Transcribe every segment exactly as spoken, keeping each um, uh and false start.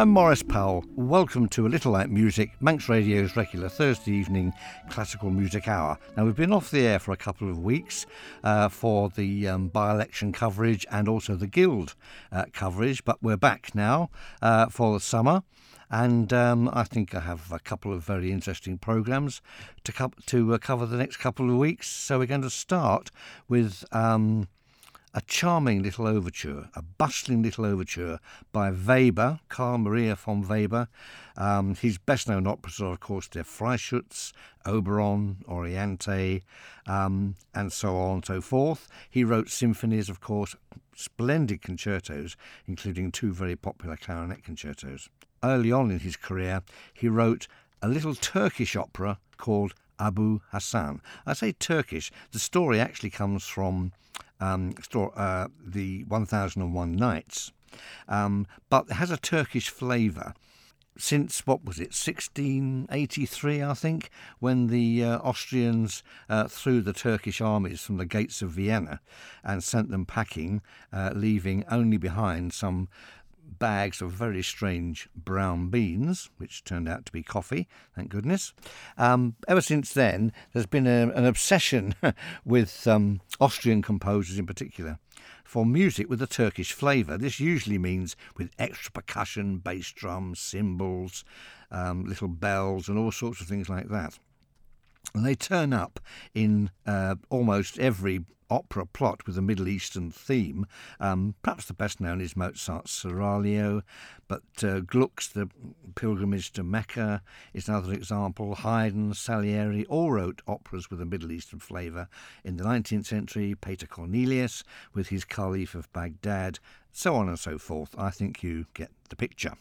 I'm Maurice Powell. Welcome to A Little Light Music, Manx Radio's regular Thursday evening classical music hour. Now, we've been off the air for a couple of weeks uh, for the um, by-election coverage and also the Guild uh, coverage, but we're back now uh, for the summer. And um, I think I have a couple of very interesting programmes to, co- to uh, cover the next couple of weeks. So we're going to start with um, a charming little overture, a bustling little overture by Weber, Carl Maria von Weber. Um, his best-known operas are, of course, Der Freischütz, Oberon, Oriente, um, and so on and so forth. He wrote symphonies, of course, splendid concertos, including two very popular clarinet concertos. Early on in his career, he wrote a little Turkish opera called Abu Hassan. I say Turkish. The story actually comes from um, uh, the one thousand and one Nights, um, but it has a Turkish flavour. Since, what was it, sixteen eighty-three, I think, when the uh, Austrians uh, threw the Turkish armies from the gates of Vienna and sent them packing, uh, leaving only behind some bags of very strange brown beans, which turned out to be coffee, thank goodness. Um, ever since then, there's been a, an obsession with um, Austrian composers in particular for music with a Turkish flavour. This usually means with extra percussion, bass drums, cymbals, um, little bells and all sorts of things like that. And they turn up in uh, almost every opera plot with a Middle Eastern theme. Um, perhaps the best known is Mozart's Seraglio, but uh, Gluck's The Pilgrimage to Mecca is another example. Haydn, Salieri all wrote operas with a Middle Eastern flavour in the nineteenth century. Peter Cornelius with his Caliph of Baghdad, so on and so forth. I think you get the picture.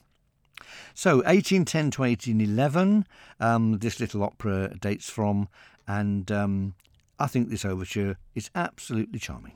So eighteen ten to eighteen eleven, um, this little opera dates from, and um, I think this overture is absolutely charming.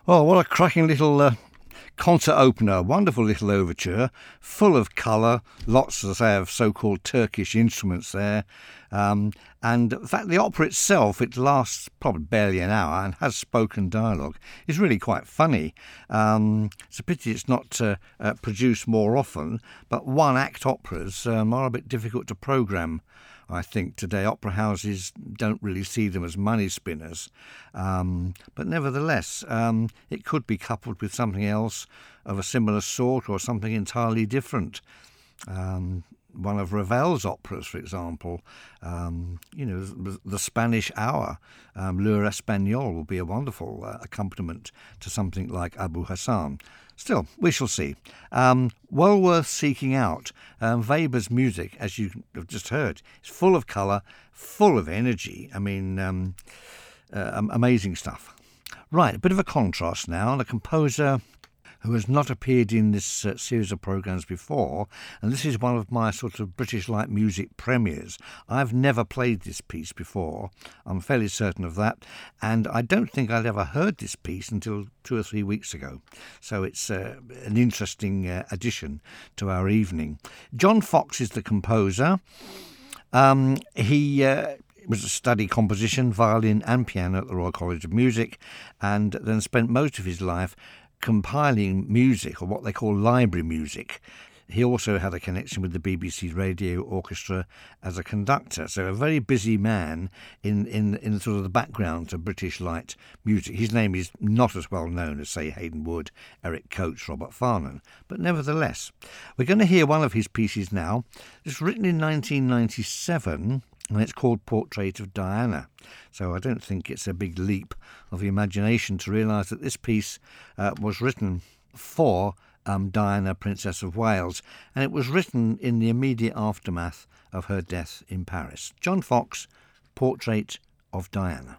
Oh, what a cracking little uh, concert opener. Wonderful little overture, full of colour, lots, as I say, of so-called Turkish instruments there. Um, and in fact, the opera itself, it lasts probably barely an hour and has spoken dialogue. It's really quite funny. Um, it's a pity it's not uh, uh, produced more often, but one-act operas um, are a bit difficult to programme. I think today opera houses don't really see them as money spinners, um, but nevertheless um, it could be coupled with something else of a similar sort or something entirely different. Um, one of Ravel's operas, for example, um, you know, the, the Spanish Hour, um, L'Heure Espagnole, will be a wonderful uh, accompaniment to something like Abu Hassan. Still, we shall see. Um, well worth seeking out. Um, Weber's music, as you have just heard, is full of colour, full of energy. I mean, um, uh, amazing stuff. Right, a bit of a contrast now, and a composer who has not appeared in this uh, series of programmes before, and this is one of my sort of British light music premieres. I've never played this piece before, I'm fairly certain of that, and I don't think I'd ever heard this piece until two or three weeks ago. So it's uh, an interesting uh, addition to our evening. John Foxx is the composer. Um, he... Uh, was a study composition, violin and piano at the Royal College of Music, and then spent most of his life compiling music, or what they call library music. He also had a connection with the B B C Radio Orchestra as a conductor, so a very busy man in, in, in sort of the background to British light music. His name is not as well known as, say, Hayden Wood, Eric Coates, Robert Farnon, but nevertheless. We're going to hear one of his pieces now. It's written in nineteen ninety-seven, and it's called Portrait of Diana. So I don't think it's a big leap of the imagination to realise that this piece uh, was written for um, Diana, Princess of Wales, and it was written in the immediate aftermath of her death in Paris. John Foxx, Portrait of Diana.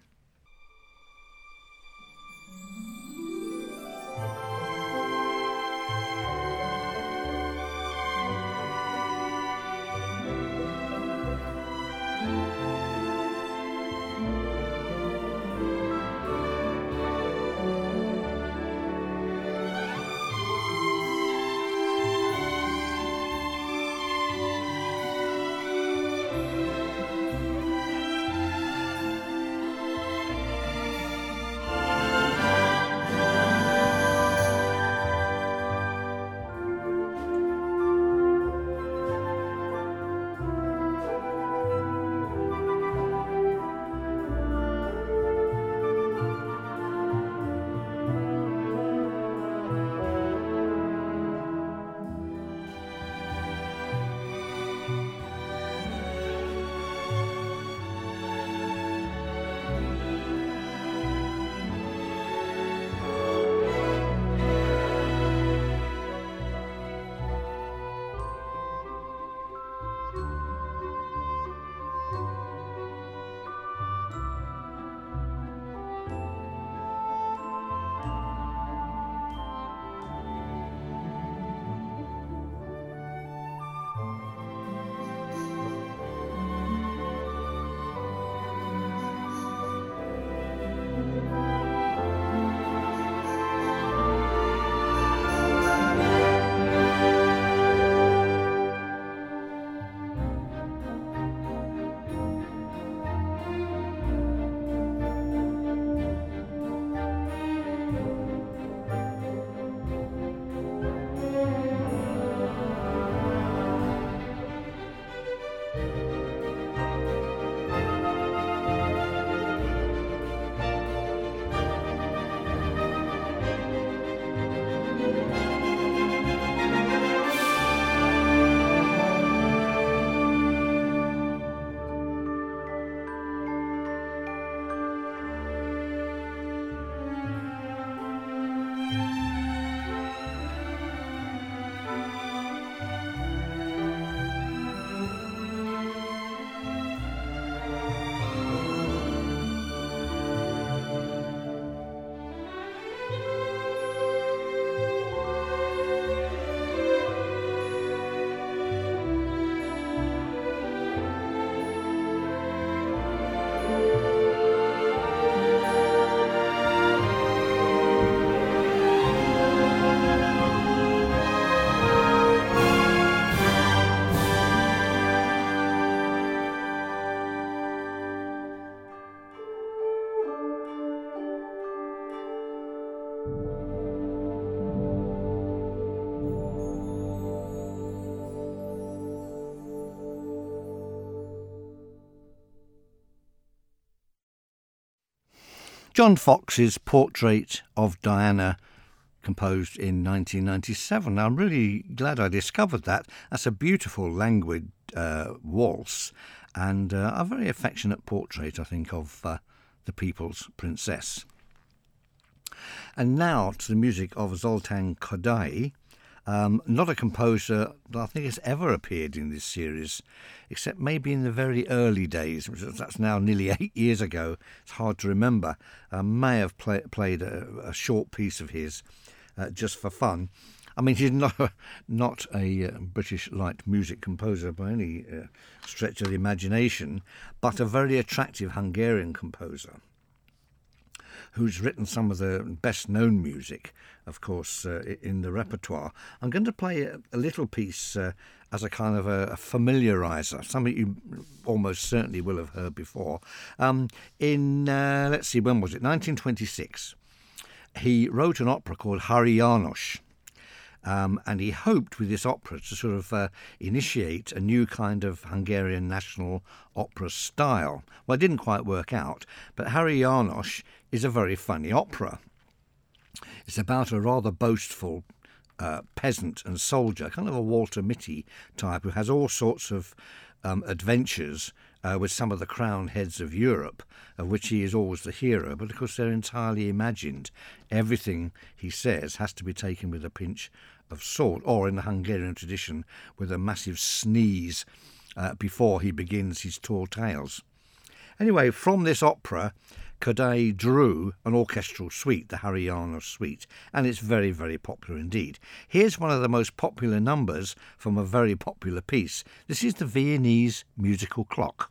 John Fox's Portrait of Diana, composed in nineteen ninety-seven. I'm really glad I discovered that. That's a beautiful, languid uh, waltz and uh, a very affectionate portrait, I think, of uh, the people's princess. And now to the music of Zoltan Kodaly, um, not a composer that I think has ever appeared in this series, except maybe in the very early days, which that's now nearly eight years ago. It's hard to remember. I may have play, played a, a short piece of his uh, just for fun. I mean, he's not a, not a uh, British light music composer by any uh, stretch of the imagination, but a very attractive Hungarian composer who's written some of the best-known music, of course, uh, in the repertoire. I'm going to play a, a little piece uh, as a kind of a, a familiariser, something you almost certainly will have heard before. Um, in, uh, let's see, when was it? nineteen twenty-six. He wrote an opera called Hari János, um, and he hoped with this opera to sort of uh, initiate a new kind of Hungarian national opera style. Well, it didn't quite work out, but Hari János is a very funny opera. It's about a rather boastful uh, peasant and soldier, kind of a Walter Mitty type, who has all sorts of um, adventures uh, with some of the crowned heads of Europe, of which he is always the hero, but of course they're entirely imagined. Everything he says has to be taken with a pinch of salt, or in the Hungarian tradition, with a massive sneeze uh, before he begins his tall tales. Anyway, from this opera, Kodaly drew an orchestral suite, the Hari János suite, and it's very, very popular indeed. Here's one of the most popular numbers from a very popular piece. This is the Viennese musical clock.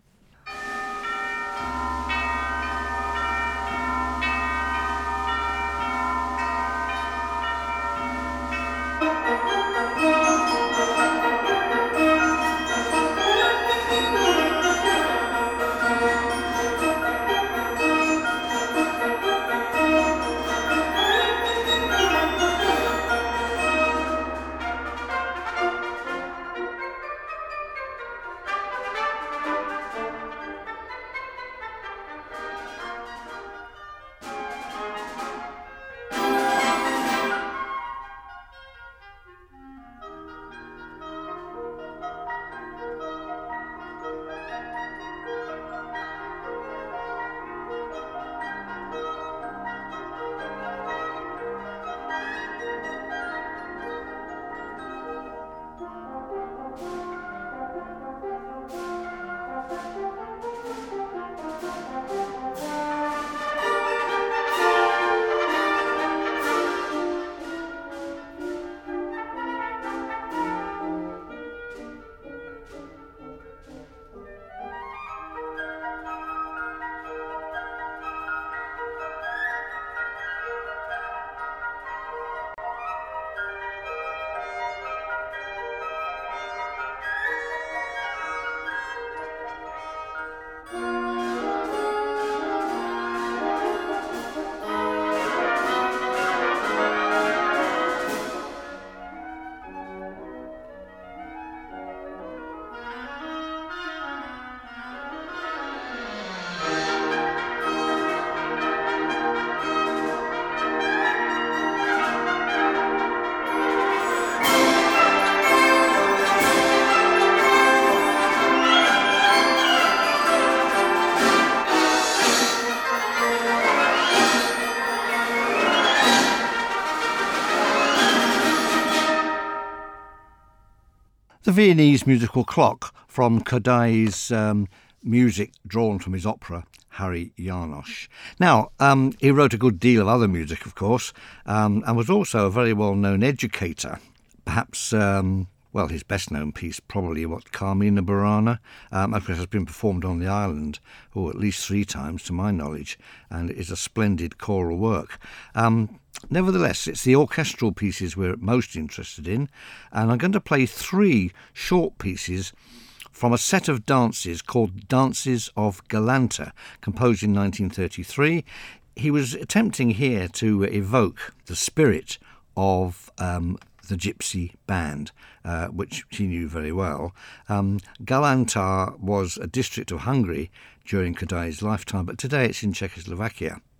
The Viennese musical clock from Kodaly's um, music drawn from his opera, Hari János. Now, um, he wrote a good deal of other music, of course, um, and was also a very well-known educator. Perhaps, um, well, his best-known piece, probably what, Carmina Burana, um, of course, has been performed on the island, or at least three times, to my knowledge, and is a splendid choral work. Um, Nevertheless, it's the orchestral pieces we're most interested in, and I'm going to play three short pieces from a set of dances called Dances of Galanta, composed in nineteen thirty-three. He was attempting here to evoke the spirit of um, the Gypsy Band, uh, which he knew very well. Um, Galanta was a district of Hungary during Kodaly's lifetime, but today it's in Czechoslovakia.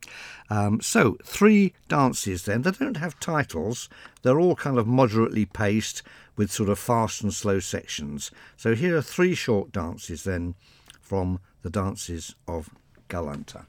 Um, so, three dances then. They don't have titles. They're all kind of moderately paced with sort of fast and slow sections. So here are three short dances then from the Dances of Galanta.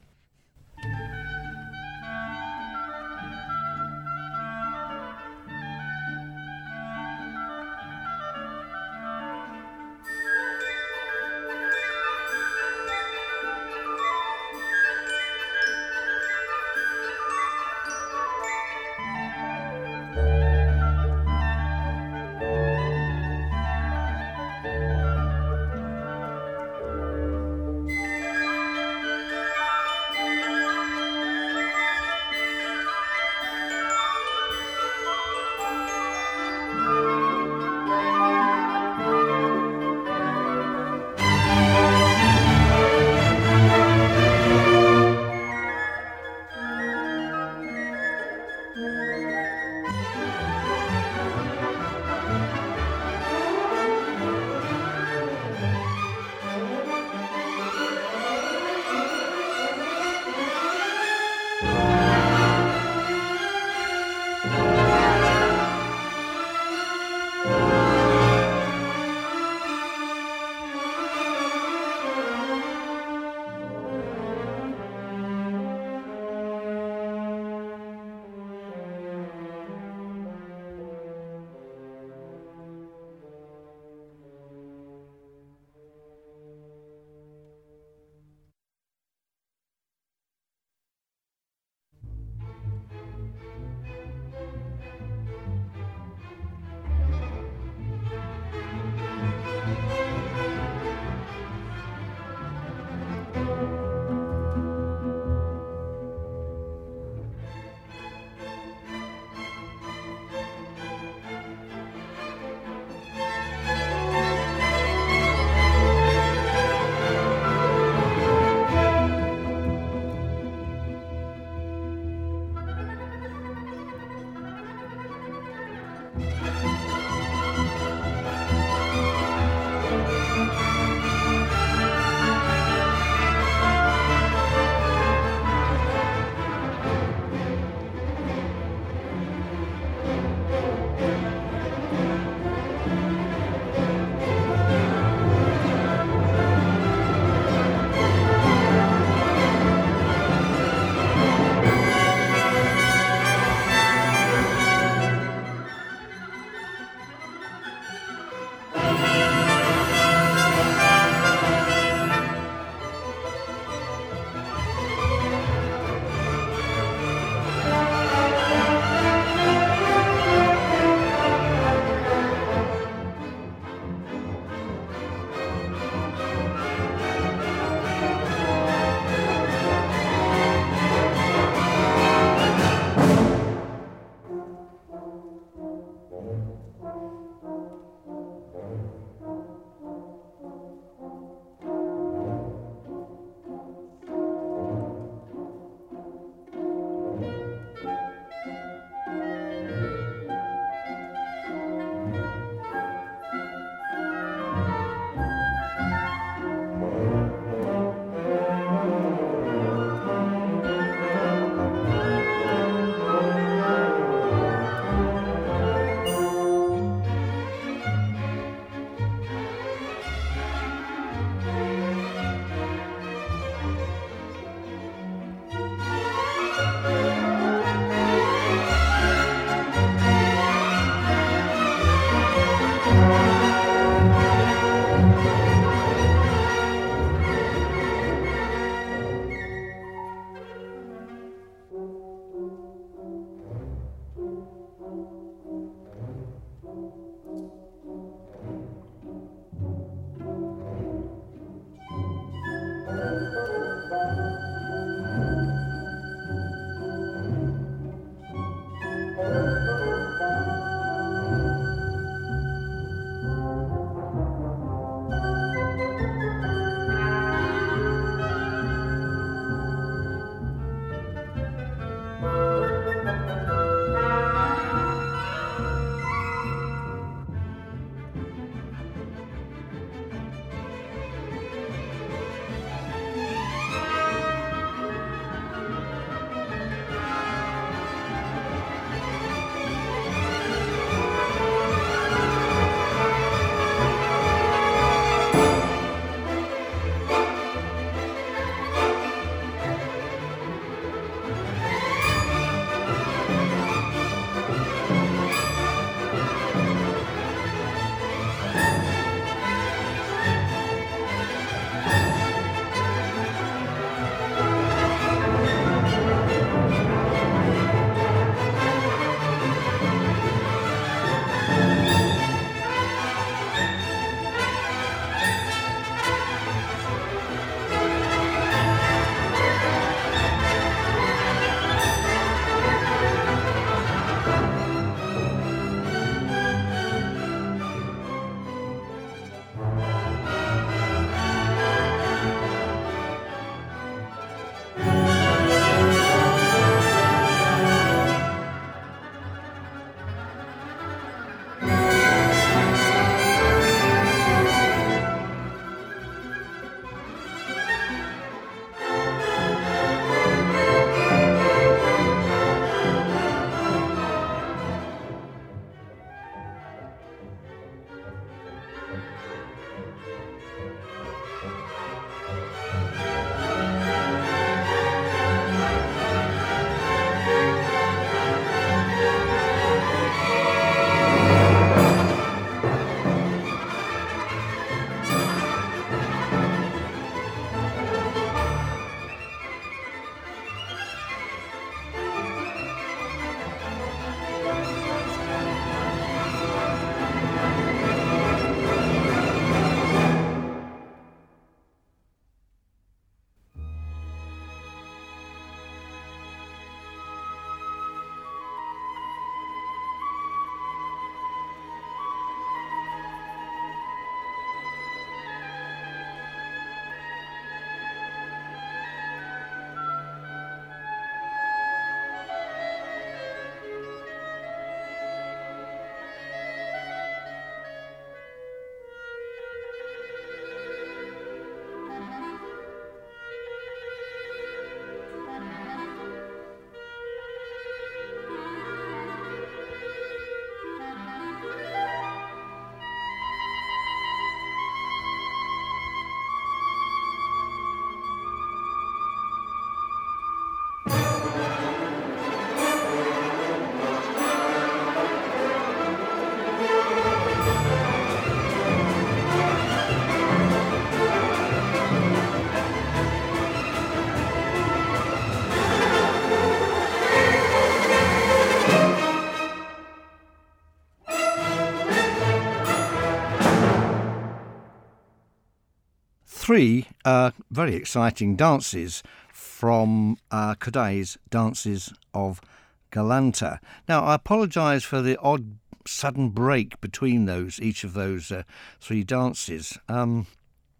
three uh, very exciting dances from uh, Kodai's Dances of Galanta. Now, I apologise for the odd sudden break between those, each of those uh, three dances. Um,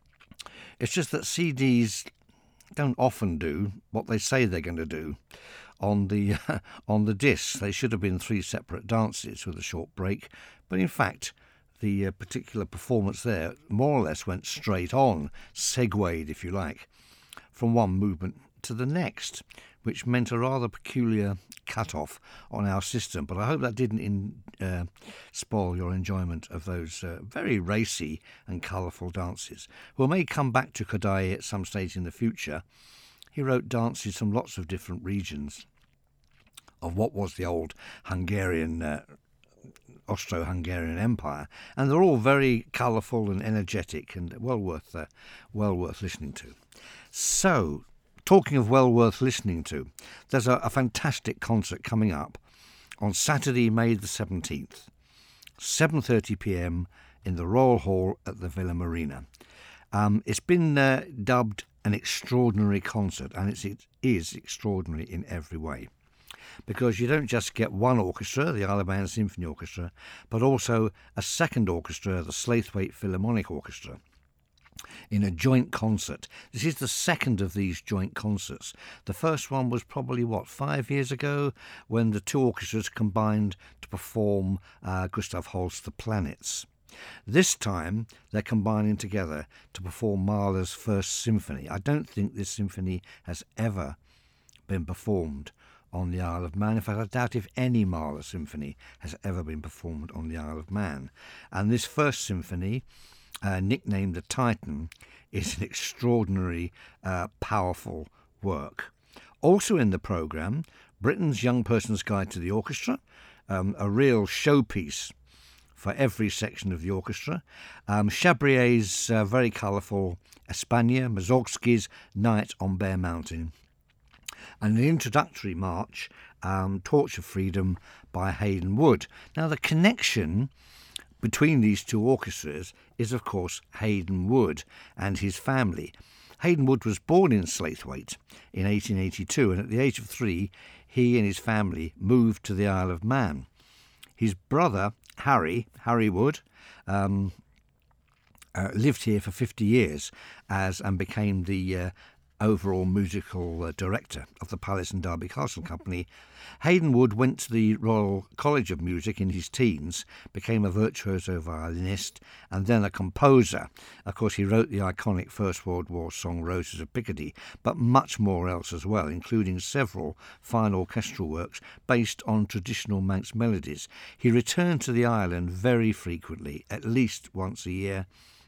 it's just that C Ds don't often do what they say they're going to do on the uh, on the discs. They should have been three separate dances with a short break, but in fact the uh, particular performance there more or less went straight on, segued if you like, from one movement to the next, which meant a rather peculiar cut-off on our system. But I hope that didn't in, uh, spoil your enjoyment of those uh, very racy and colourful dances. We may come back to Kodai at some stage in the future. He wrote dances from lots of different regions of what was the old Hungarian, uh, Austro-Hungarian Empire, and they're all very colourful and energetic and well worth, uh, well worth listening to. So, talking of well worth listening to, there's a, a fantastic concert coming up on Saturday, May the seventeenth, seven thirty p m in the Royal Hall at the Villa Marina. Um, it's been uh, dubbed an extraordinary concert, and it's, it is extraordinary in every way, because you don't just get one orchestra, the Isle of Man Symphony Orchestra, but also a second orchestra, the Slaithwaite Philharmonic Orchestra, in a joint concert. This is the second of these joint concerts. The first one was probably, what, five years ago, when the two orchestras combined to perform uh, Gustav Holst's The Planets. This time, they're combining together to perform Mahler's First Symphony. I don't think this symphony has ever been performed on the Isle of Man. In fact, I doubt if any Mahler symphony has ever been performed on the Isle of Man. And this first symphony, Uh, nicknamed the Titan, is an extraordinary, uh, powerful work. Also in the programme, Britain's Young Person's Guide to the Orchestra, um, a real showpiece for every section of the orchestra, um, Chabrier's uh, very colourful España, Mussorgsky's Night on Bear Mountain, and an introductory march, um, Torch of Freedom by Hayden Wood. Now, the connection between these two orchestras is, of course, Hayden Wood and his family. Hayden Wood was born in Slaithwaite in eighteen eighty-two, and at the age of three, he and his family moved to the Isle of Man. His brother, Harry, Harry Wood, um, uh, lived here for fifty years as and became the uh, overall musical uh, director of the Palace and Derby Castle Company. Hayden Wood went to the Royal College of Music in his teens, became a virtuoso violinist, and then a composer. Of course, he wrote the iconic First World War song Roses of Picardy, but much more else as well, including several fine orchestral works based on traditional Manx melodies. He returned to the island very frequently, at least once a year,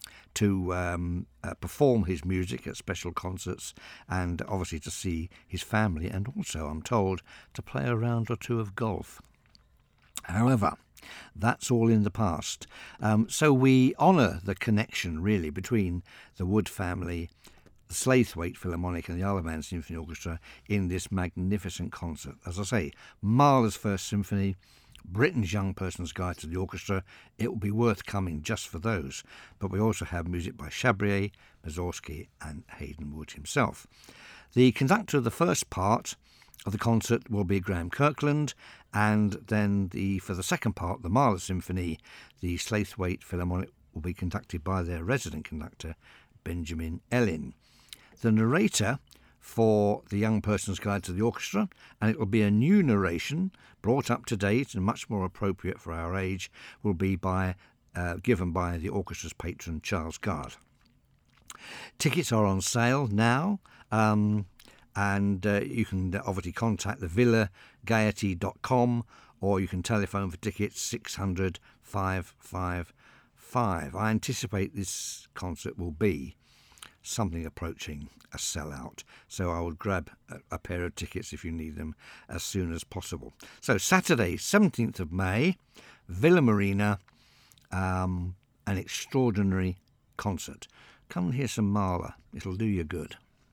to um, uh, perform his music at special concerts, and obviously to see his family, and also, I'm told, to play a round or two of golf. However, that's all in the past. Um, so we honour the connection, really, between the Wood family, the Slaithwaite Philharmonic and the Isle of Man Symphony Orchestra in this magnificent concert. As I say, Mahler's First Symphony, Britain's Young Person's Guide to the Orchestra. It will be worth coming just for those. But we also have music by Chabrier, Mussorgsky and Hayden Wood himself. The conductor of the first part of the concert will be Graham Kirkland, and then the for the second part, the Mahler Symphony, the Slaithwaite Philharmonic will be conducted by their resident conductor, Benjamin Ellin. The narrator for the Young Person's Guide to the Orchestra, and it will be a new narration, brought up to date and much more appropriate for our age, will be by uh, given by the orchestra's patron, Charles Gard. Tickets are on sale now, um, and uh, you can obviously contact the villa gaiety dot com, or you can telephone for tickets six hundred, five five five. I anticipate this concert will be something approaching a sellout, so I would grab a, a pair of tickets if you need them as soon as possible. So Saturday, seventeenth of May, Villa Marina, um, an extraordinary concert. Come and hear some Mahler, it'll do you good.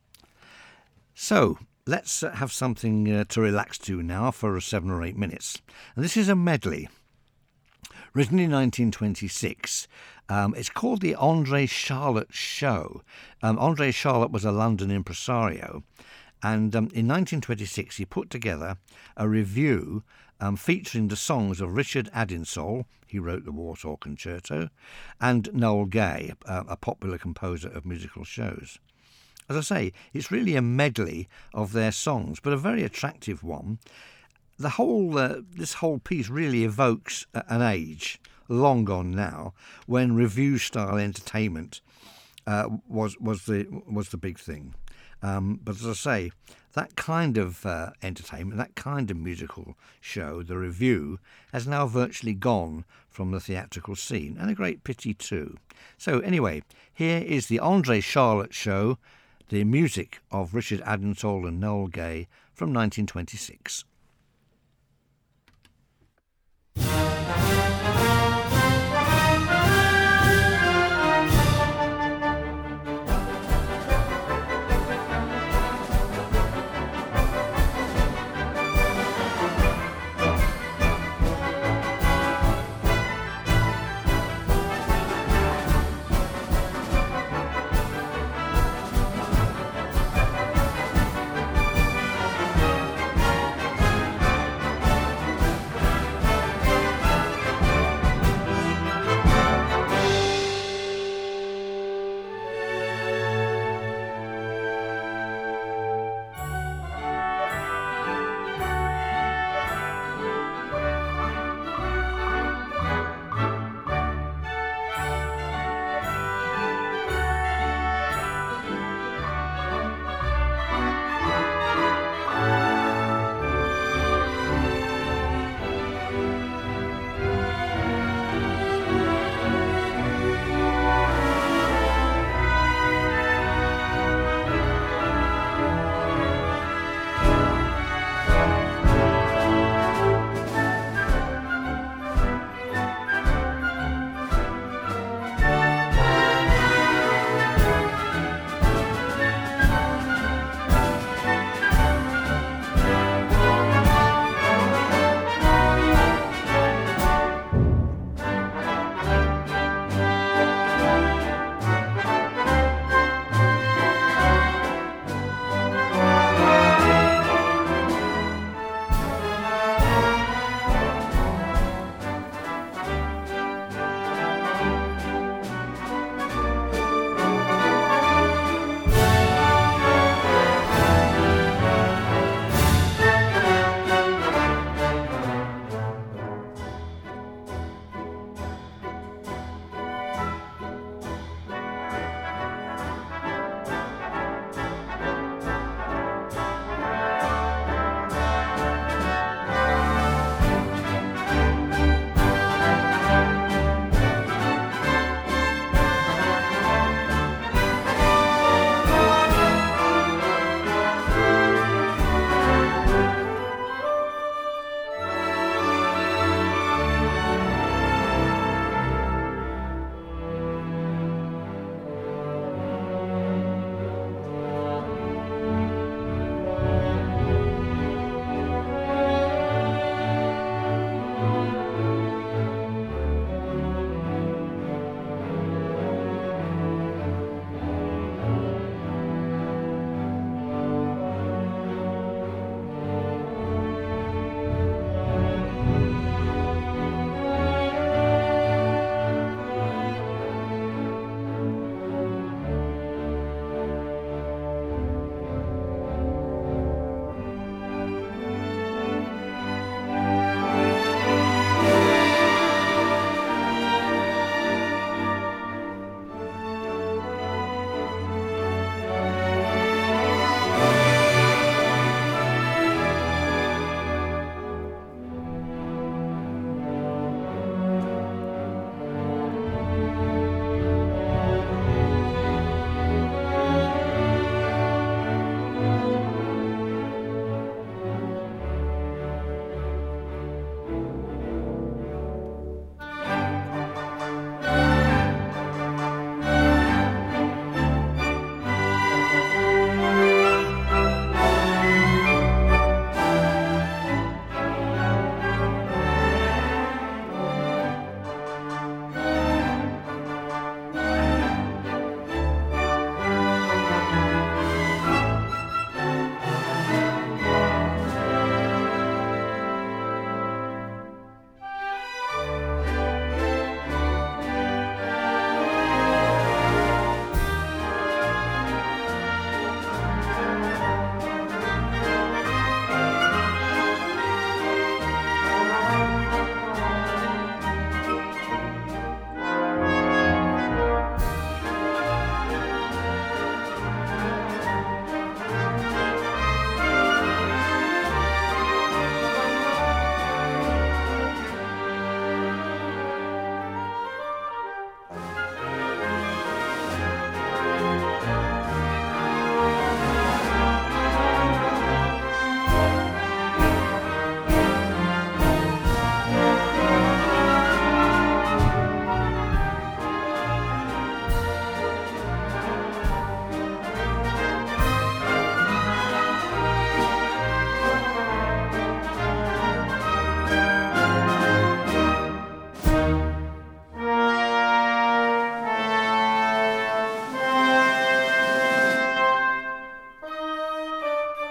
So let's uh, have something uh, to relax to now for seven or eight minutes, and this is a medley written in nineteen twenty-six. Um, it's called the Andre Charlotte Show. Um, Andre Charlotte was a London impresario, and um, in nineteen twenty-six he put together a revue um, featuring the songs of Richard Addinsole, he wrote the Warsaw Concerto, and Noel Gay, a, a popular composer of musical shows. As I say, it's really a medley of their songs, but a very attractive one. The whole uh, this whole piece really evokes an age long gone now, when revue-style entertainment uh, was was the was the big thing. Um, but as I say, that kind of uh, entertainment, that kind of musical show, the revue, has now virtually gone from the theatrical scene, and a great pity too. So anyway, here is the Andre Charlotte Show, the music of Richard Addinsole and Noel Gay from nineteen twenty-six.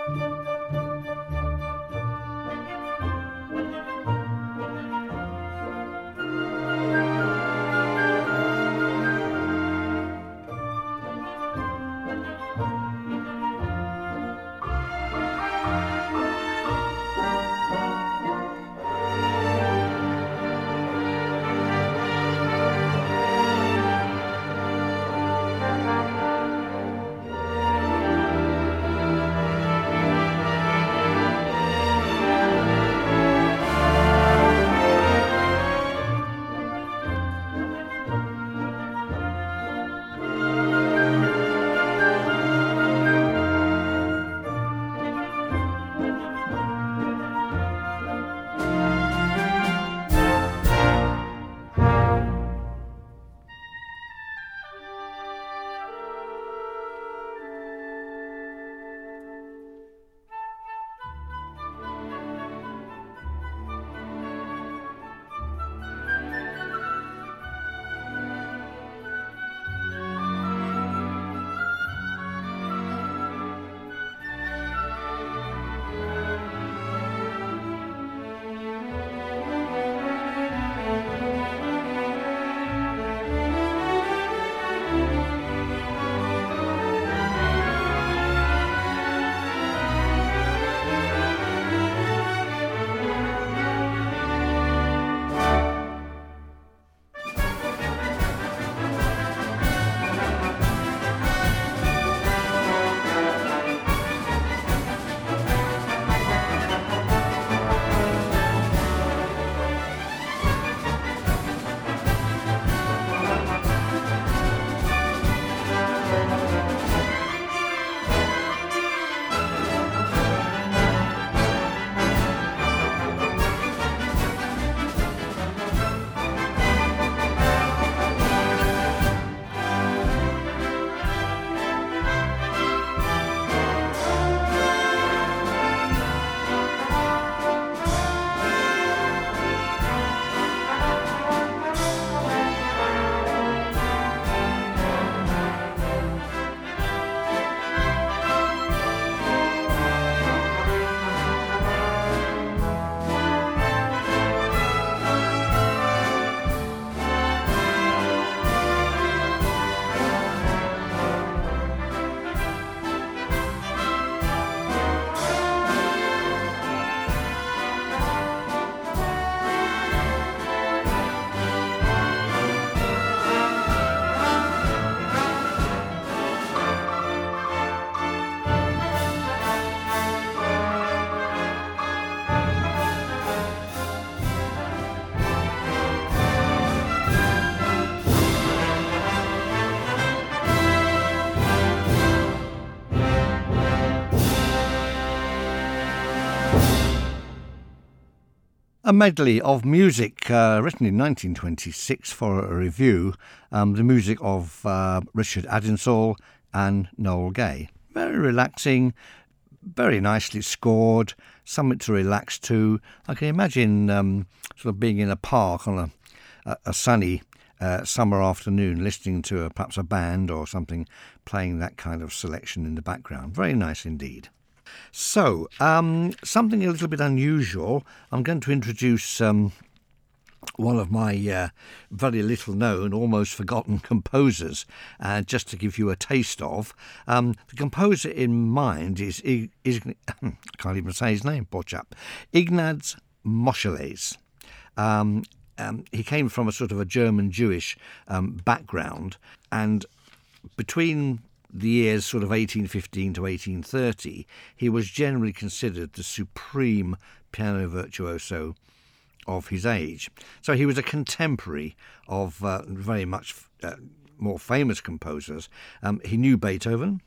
A medley of music uh, written in nineteen twenty-six for a review, um, the music of uh, Richard Addinsall and Noel Gay. Very relaxing, very nicely scored, something to relax to. I can imagine um, sort of being in a park on a, a, a sunny uh, summer afternoon, listening to a, perhaps a band or something playing that kind of selection in the background. Very nice indeed. So, um, something a little bit unusual. I'm going to introduce um, one of my uh, very little known, almost forgotten composers, uh, just to give you a taste of. Um, the composer in mind is, is, is I can't even say his name, poor chap, Ignaz Moscheles. Um, um, he came from a sort of a German Jewish um, background, and between the years sort of eighteen fifteen to eighteen thirty, he was generally considered the supreme piano virtuoso of his age. So he was a contemporary of uh, very much uh, more famous composers. Um, he knew Beethoven,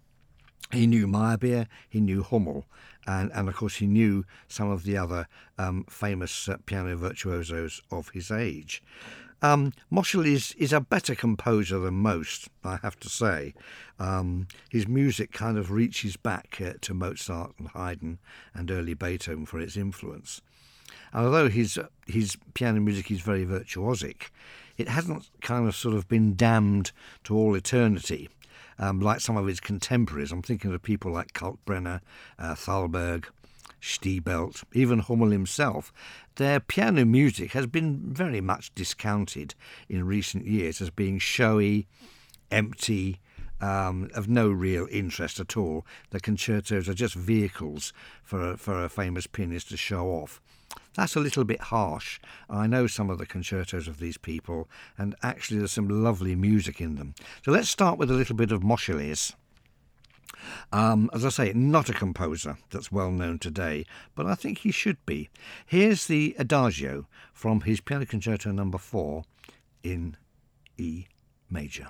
he knew Meyerbeer, he knew Hummel, and, and of course he knew some of the other um, famous uh, piano virtuosos of his age. Um, Moscheles is a better composer than most, I have to say. Um, his music kind of reaches back uh, to Mozart and Haydn and early Beethoven for its influence. And although his his piano music is very virtuosic, it hasn't kind of sort of been damned to all eternity. um, like some of his contemporaries. I'm thinking of people like Kalkbrenner, uh, Thalberg, Stiebelt, even Hummel himself. Their piano music has been very much discounted in recent years as being showy, empty, um, of no real interest at all. The concertos are just vehicles for a, for a famous pianist to show off. That's a little bit harsh. I know some of the concertos of these people, and actually there's some lovely music in them. So let's start with a little bit of Moscheles. Um, as I say, not a composer that's well known today, but I think he should be. Here's the Adagio from his Piano Concerto number four in E major.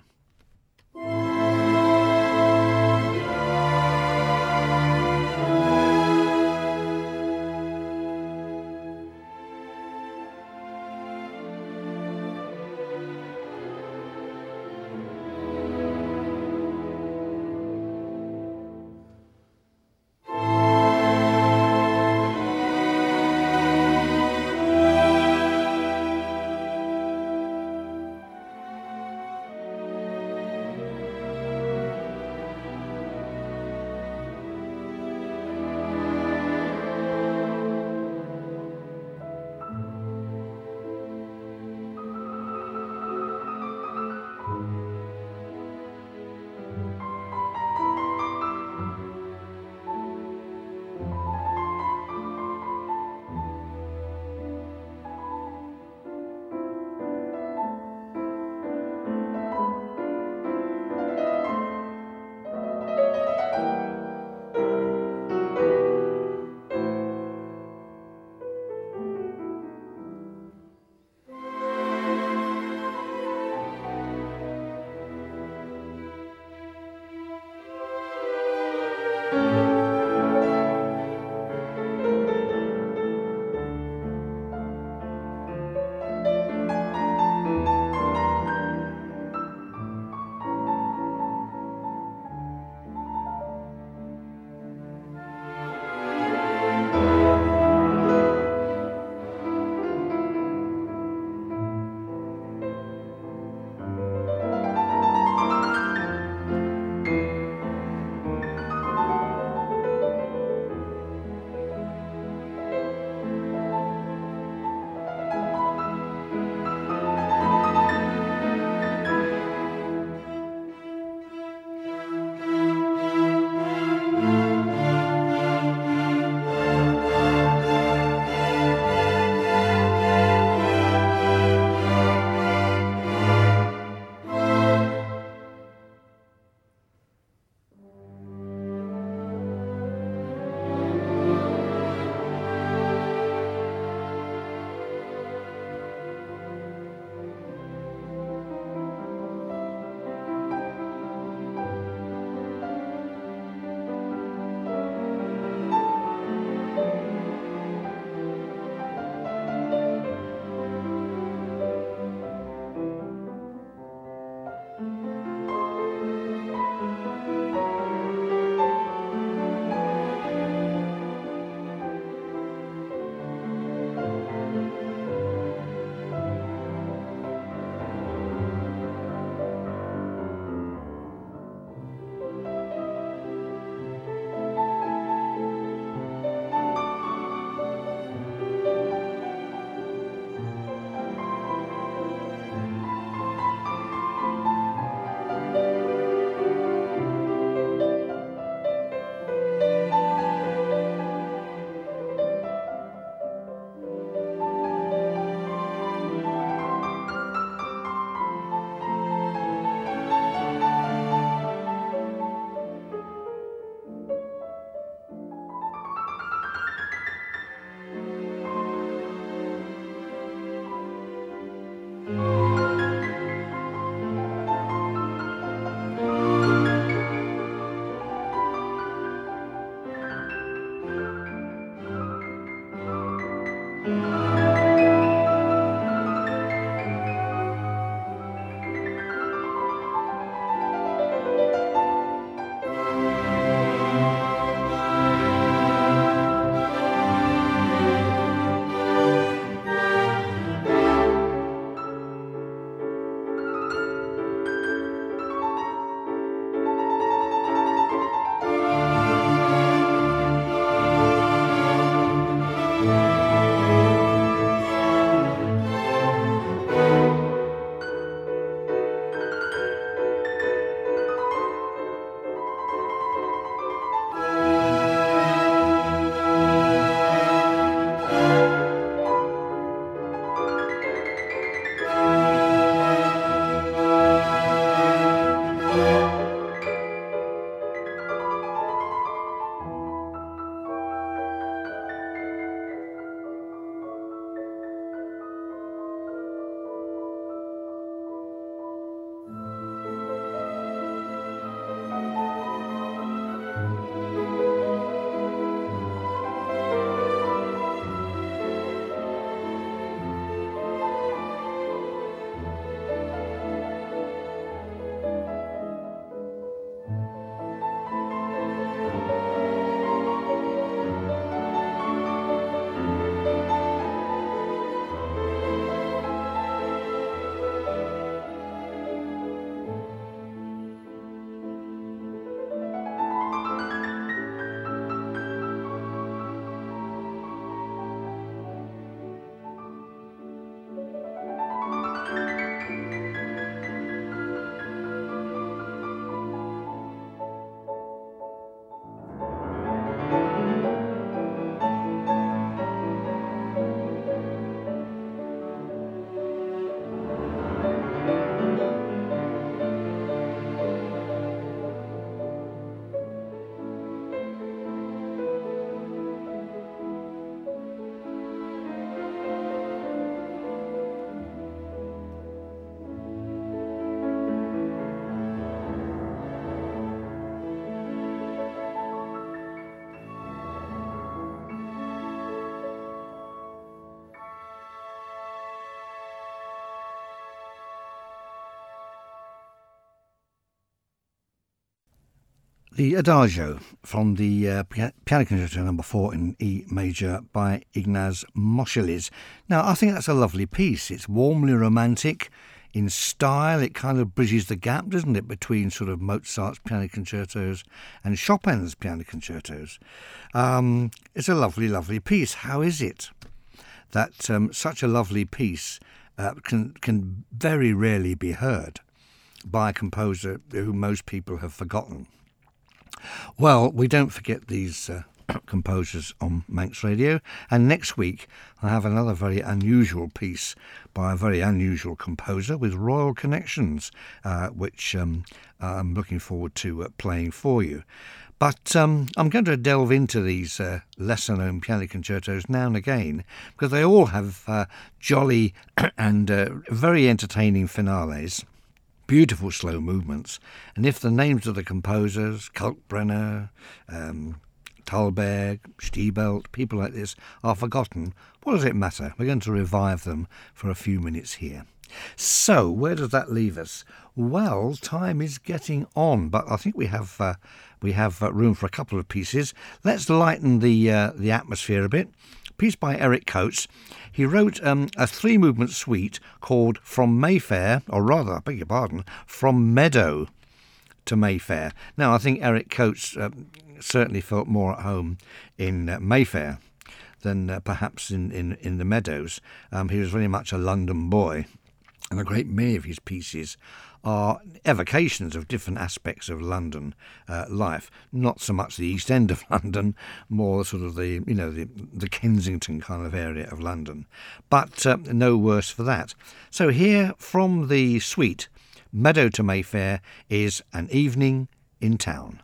The Adagio from the uh, Piano Concerto number four in E major by Ignaz Moscheles. Now, I think that's a lovely piece. It's warmly romantic in style. It kind of bridges the gap, doesn't it, between sort of Mozart's piano concertos and Chopin's piano concertos. Um, it's a lovely, lovely piece. How is it that um, such a lovely piece uh, can can very rarely be heard by a composer who most people have forgotten? Well, we don't forget these uh, composers on Manx Radio, and next week I have another very unusual piece by a very unusual composer with royal connections, uh, which um, I'm looking forward to uh, playing for you. But um, I'm going to delve into these uh, lesser-known piano concertos now and again, because they all have uh, jolly and uh, very entertaining finales. Beautiful slow movements, and if the names of the composers, Kalkbrenner, um, Thalberg, Stiebelt, people like this, are forgotten, what does it matter? We're going to revive them for a few minutes here. So, where does that leave us? Well, time is getting on, but I think we have uh, we have uh, room for a couple of pieces. Let's lighten the uh, the atmosphere a bit. Piece by Eric Coates. He wrote um, a three-movement suite called From Mayfair, or rather, I beg your pardon, From Meadow to Mayfair. Now, I think Eric Coates uh, certainly felt more at home in uh, Mayfair than uh, perhaps in, in, in the Meadows. Um, he was very much a London boy, and a great many of his pieces are evocations of different aspects of London uh, life. Not so much the East End of London, more sort of the, you know, the, the Kensington kind of area of London. But uh, no worse for that. So here from the suite, Meadow to Mayfair, is An Evening in Town.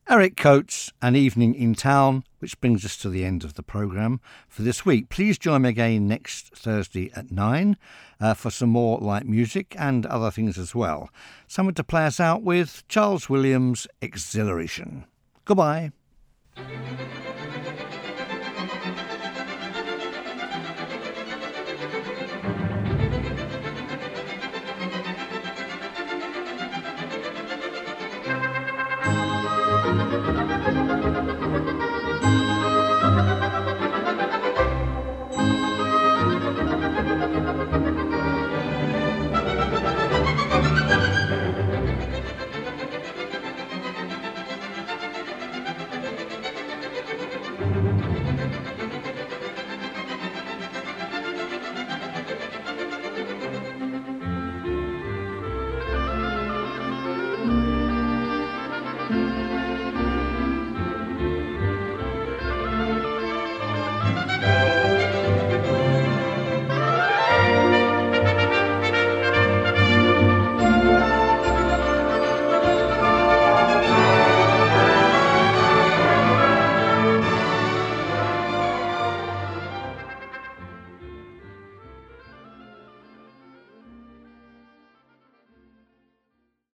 Eric Coates, An Evening in Town, which brings us to the end of the programme for this week. Please join me again next Thursday at nine uh, for some more light music and other things as well. Someone to play us out with, Charles Williams' Exhilaration. Goodbye.